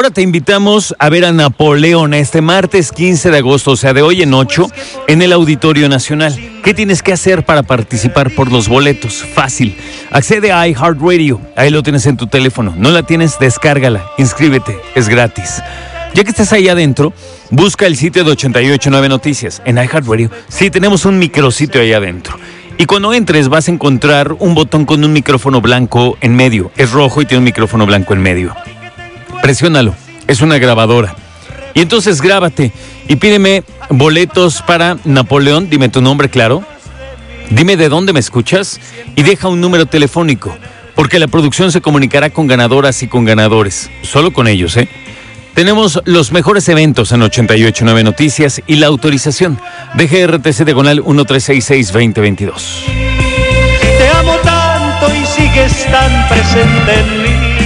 Ahora te invitamos a ver a Napoleón este martes 15 de agosto, o sea, de hoy en 8, en el Auditorio Nacional. ¿Qué tienes que hacer para participar por los boletos? Fácil. Accede a iHeartRadio. Ahí lo tienes en tu teléfono. No la tienes, descárgala. Inscríbete. Es gratis. Ya que estás ahí adentro, busca el sitio de 889 Noticias. En iHeartRadio, sí, tenemos un micrositio ahí adentro. Y cuando entres vas a encontrar un botón con un micrófono blanco en medio. Es rojo y tiene un micrófono blanco en medio. Presiónalo, es una grabadora. Y entonces grábate y pídeme boletos para Napoleón, dime tu nombre, claro. Dime de dónde me escuchas y deja un número telefónico, porque la producción se comunicará con ganadoras y con ganadores. Solo con ellos, ¿eh? Tenemos los mejores eventos en 889 Noticias y la autorización de GRTC Diagonal 1366-2022. Te amo tanto y sigues tan presente en mí.